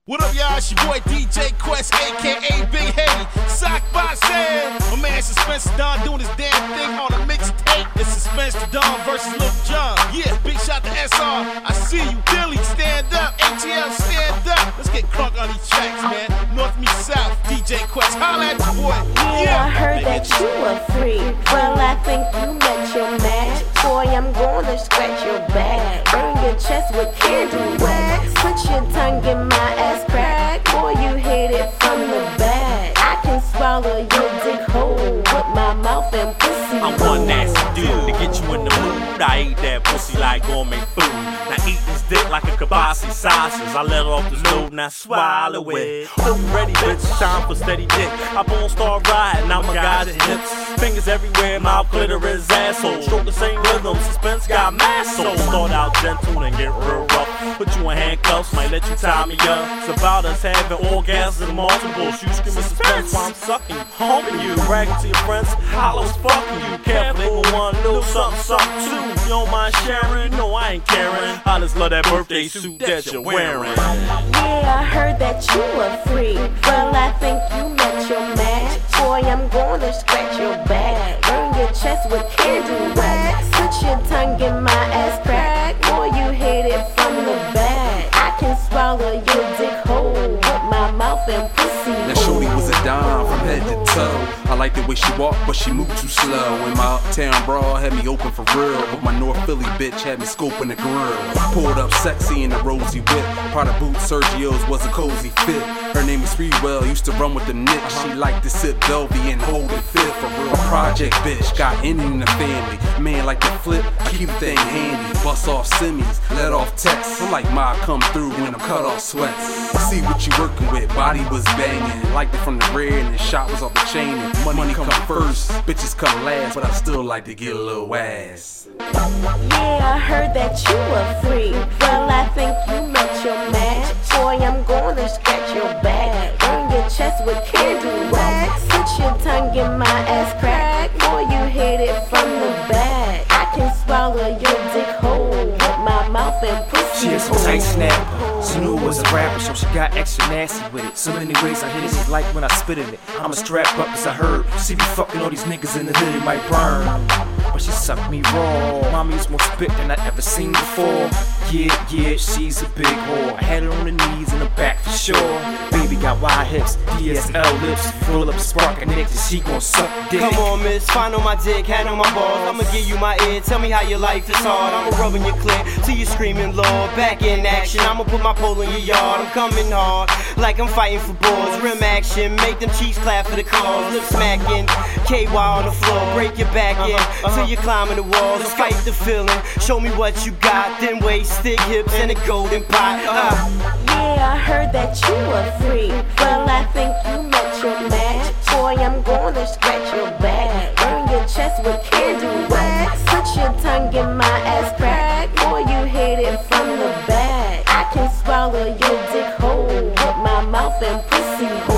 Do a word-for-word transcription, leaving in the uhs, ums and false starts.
What up, y'all? It's your boy D J Quest, aka Big Haiti. Sock by Sam. My man Suspense Don doing his damn thing on a mixtape. It's Suspense Don versus Lil Jon. Yeah, big shot to S R. I see you. Dilly, stand up. A T L, stand up. Let's get crunk on these tracks, man. North meets South. D J Quest, holla at your boy. Yeah, yeah, I heard that you a freak. Well, I think you met your match. Boy, I'm gonna scratch your back. Burn your chest with candle wax. Put your tongue in my ass crack. Boy, you hit it from the back. I can swallow your dick whole with my mouth and pussy. I'm one nasty dude to get you in the mood. I eat that pussy like gourmet food. Now eat this dick like a kibasi sausage. I let it off the stove, now swallow it. Hope you ready, bitch, time for steady dick. I won't start riding, I'm a guy's hips. Fingers everywhere, mouth, clitoris, asshole. Stroke the same rhythm, Suspense got mass soul. Start out gentle and get real rough. Put you in handcuffs, might let you tie me up. It's about us having orgasms and multiples. You screaming Suspense while I'm sucking you, humping you, bragging to your friends, hollows fucking you. Careful, one little something, something too. You don't mind sharing? No, I ain't caring. I just love that birthday suit that you're wearing. Yeah, I heard that you a freak. Well, I think you met your match. Boy, I'm gonna scratch your back. Burn your chest with candle wax. Put your tongue in my ass crack. Boy, you hit it from the back. I can swallow your dick whole with my mouth and pussy. That shorty was a dime from head to toe. I like the way she walked, but she moved too slow. And my uptown bra had me open for real, but my North Philly bitch had me scoping the grill. Pulled up sexy in a rosy whip. Prada boots, Sergio's was a cozy fit. Her name is Freewell, used to run with the Knicks. She liked to sip Velvy and hold it fit for real. A project bitch, got in in the family. Man like to flip, I keep the thing handy. Bust off semis, let off texts. I'm like Ma come through when I'm cut off sweats. See what you working with, body was banging. Liked it from the rear and the shot was off the chain. And money come first, bitches come last, but I still like to get a little ass. Yeah, I heard that you a freak. Well, I think you met your match. Boy, I'm gonna scratch your back. Burn your chest with candle wax. Put your tongue in my ass crack. Boy, you hit it from the back. I can swallow your dick whole with my mouth and pussy. She is so tight snap. She knew it was a rapper, so she got extra nasty with it. So many ways I hit it, like when I spit in it. I'ma strap up as I heard. She be fucking all these niggas in the hood, it might burn. But she sucked me raw. Mommy's more spit than I ever seen before. Yeah, yeah, she's a big whore. I had her on the knees and the back for sure. Baby got wide hips, D S L lips. Roll up a spark and next she gon' suck dick. Come on, miss, find on my dick, hand on my balls. I'ma give you my ear, tell me how your life is hard. I'ma rub in your clit till you screaming, Lord. Back in action, I'ma put my pole in your yard. I'm coming hard, like I'm fighting for balls. Rim action, make them cheeks clap for the cause. Lip smacking, K Y on the floor. Break your back in, till you're climbing the walls. Fight the feeling, show me what you got. Then waist, thick hips, and a golden pot. uh. Yeah, I heard that you a freak. Well, I think you met your match. Boy, I'm gonna scratch your back. Burn your chest with candle wax. Put your tongue in my ass crack. Boy, you hit it from the back. I can swallow your dick whole with my mouth and pussy.